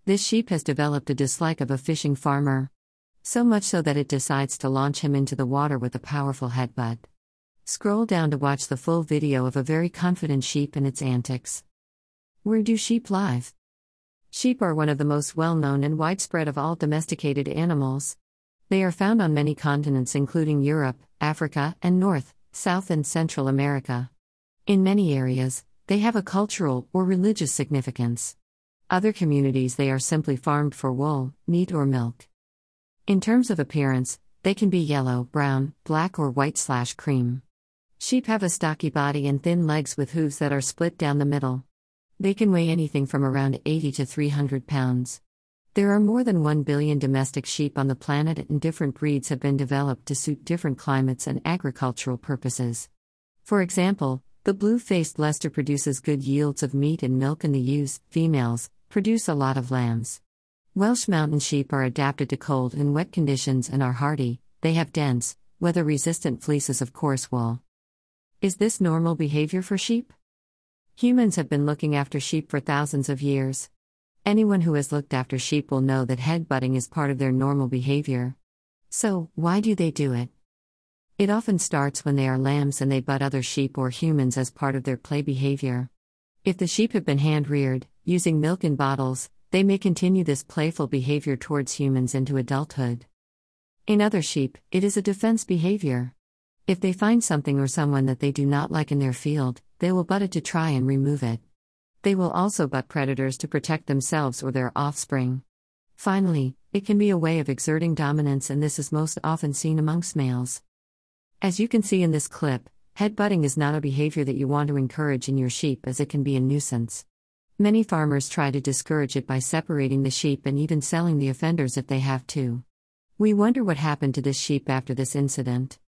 This sheep has developed a dislike of a fishing farmer. So much so that it decides to launch him into the water with a powerful headbutt. Scroll down to watch the full video of a very confident sheep and its antics. Where do sheep live? Sheep are one of the most well-known and widespread of all domesticated animals. They are found on many continents including Europe, Africa, and North, South and Central America. In many areas, they have a cultural or religious significance. Other communities they are simply farmed for wool, meat or milk. In terms of appearance, they can be yellow, brown, black or white/cream. Sheep have a stocky body and thin legs with hooves that are split down the middle. They can weigh anything from around 80 to 300 pounds. There are more than 1 billion domestic sheep on the planet, and different breeds have been developed to suit different climates and agricultural purposes. For example, the blue-faced Leicester produces good yields of meat and milk, and the ewes, females, produce a lot of lambs. Welsh mountain sheep are adapted to cold and wet conditions and are hardy. They have dense, weather-resistant fleeces of coarse wool. Is this normal behavior for sheep? Humans have been looking after sheep for thousands of years. Anyone who has looked after sheep will know that headbutting is part of their normal behavior. So, why do they do it? It often starts when they are lambs and they butt other sheep or humans as part of their play behavior. If the sheep have been hand-reared, using milk in bottles, they may continue this playful behavior towards humans into adulthood. In other sheep, it is a defense behavior. If they find something or someone that they do not like in their field, they will butt it to try and remove it. They will also butt predators to protect themselves or their offspring. Finally, it can be a way of exerting dominance, and this is most often seen amongst males. As you can see in this clip, headbutting is not a behavior that you want to encourage in your sheep, as it can be a nuisance. Many farmers try to discourage it by separating the sheep and even selling the offenders if they have to. We wonder what happened to this sheep after this incident.